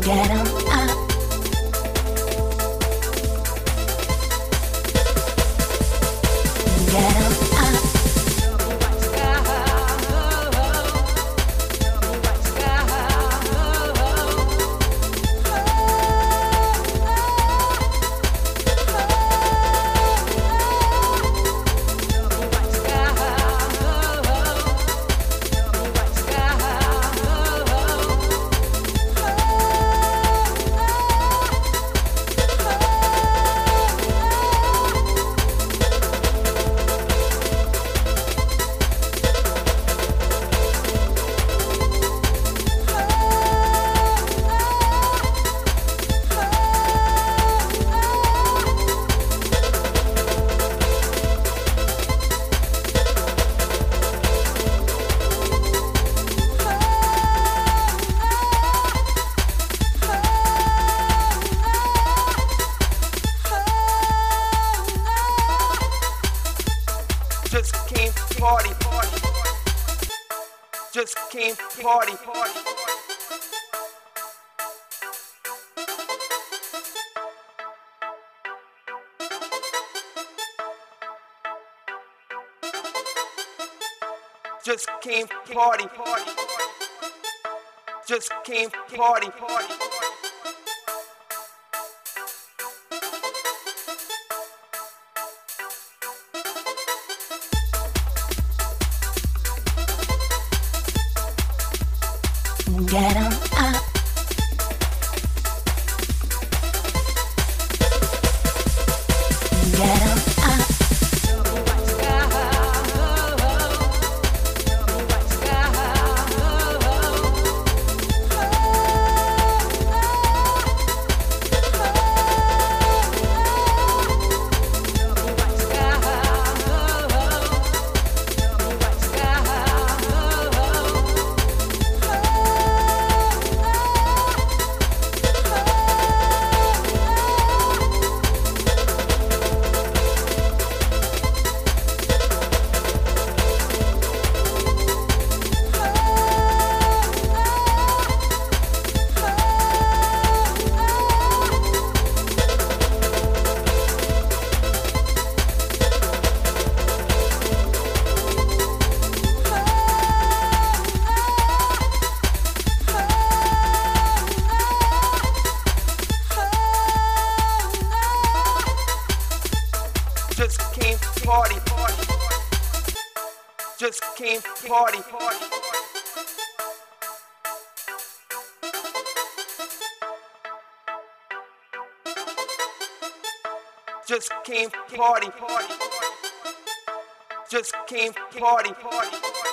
Get 'em up. Get 'em up. Just came to party, just came to party. Just came to party, just came to party. Get 'em up. Get 'em up. Just came to party, just came to party. Just came to party, just came to party.